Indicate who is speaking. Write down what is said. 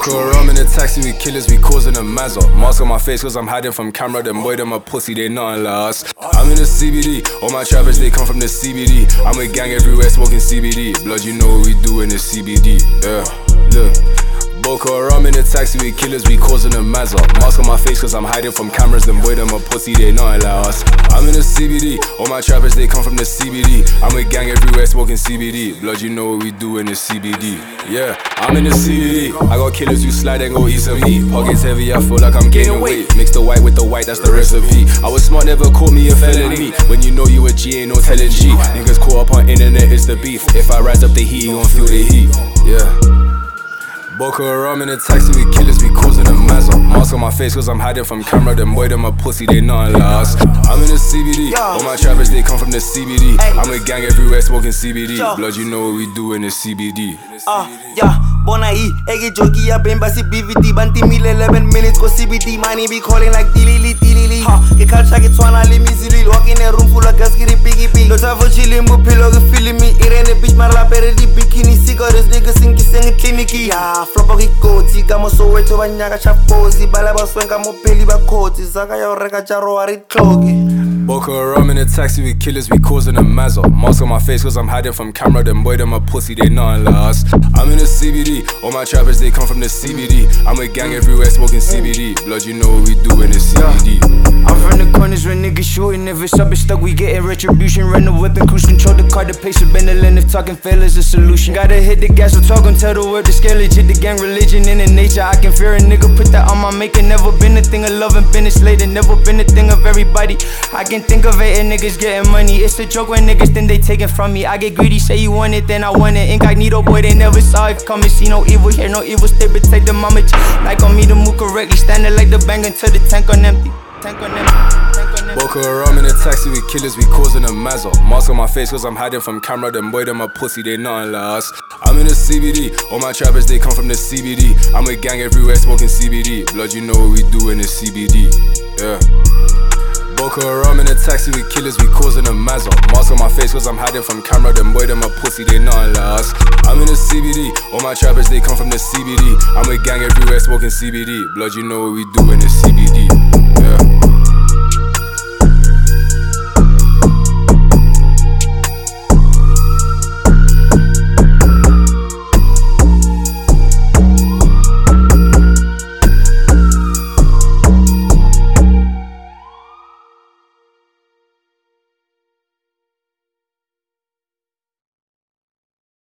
Speaker 1: Boko Haram in the taxi, we killers, we causing a mazza. Mask on my face cause I'm hiding from camera. Them boy, them a pussy, they nothing like us. I'm in the CBD, all my trappers, they come from the CBD. I'm with gang everywhere smoking CBD. Blood, you know what we do in the CBD. Yeah, look. Boko Haram in the taxi, we killers, we causing a mazza. Mask on my face cause I'm hiding from cameras. Them boy, them a pussy, they nothing like us. I'm in the CBD, all my trappers, they come from the CBD. I'm with gang everywhere smoking CBD. Blood, you know what we do in the CBD. Yeah, I'm in the CBD. I got killers who slide and go eat some meat. Pockets heavy, I feel like I'm gaining weight. Mix the white with the white, that's the recipe. I was smart, never caught me a felony. When you know you a G, ain't no telling G. Niggas caught up on internet, it's the beef. If I rise up the heat, you gon' feel the heat. Yeah. Boko Haram in the taxi, we killers, we causing a mazza. Mask on my face cause I'm hiding from camera. Them boy, them a pussy, they nothing like us. I'm in the CBD, all my trappers, they come from the CBD. I'm with gang everywhere smoking CBD. Blood, you know what we do in the CBD.
Speaker 2: Yeah, bona hii, ege joki ya bemba si BVD. Banti mile 11 minutes go CBD. Money be calling like tilili, tilili. Ke culture ke tshwana le mizili. Walk in a room full of gas, get it biggie big. No time for chilling, but pillow ke feeling me. It ain't a bitch, my rap at the bikini. See got this nigga sing clinicky. Yeah, flop of ikoti. Kamo so weto banyaka chapozi. Bala baswenga mo peli bakoti. Zaka ya oreka jaro ari klogi.
Speaker 1: Boko Haram in the taxi, we killers, we causing a mazza. Mask on my face cause I'm hiding from camera. Them boy, them a pussy, they nothing like us. I'm in the CBD, all my trappers, they come from the CBD. I'm with gang everywhere smoking CBD. Blood, you know what we do in the CBD.
Speaker 3: I'm from the corners when niggas shooting. If it's up and stuck, we getting retribution. Run the whip and cruise control the car, the pace of Benelin. If talking fail is a solution, gotta hit the gas, so talk and tell the world the scale is hit the gang religion in the nature. I can fear a nigga, put that on my maker. Never been a thing of love and been a slave. Never been a thing of everybody. I can think of it and niggas getting money. It's a joke when niggas think they taking from me. I get greedy, say you want it, then I want it. Incognito boy, they never saw it coming. See no evil, hear no evil, stay but take the mama like on me to move correctly. Standing like the bang until the tank on empty.
Speaker 1: Boko Haram in the taxi, we killers, we causing a mazza. Mask on my face cause I'm hiding from camera. Them boy, them a pussy, they nothing like us. I'm in the CBD, all my trappers, they come from the CBD. I'm with gang everywhere smoking CBD. Blood, you know what we do in the CBD. Yeah. Boko Haram in the taxi, we killers, we causing a mazza. Mask on my face cause I'm hiding from camera. Them boy, them a pussy, they nothing like us. I'm in the CBD, all my trappers, they come from the CBD. I'm with gang everywhere smoking CBD. Blood, you know what we do in the CBD.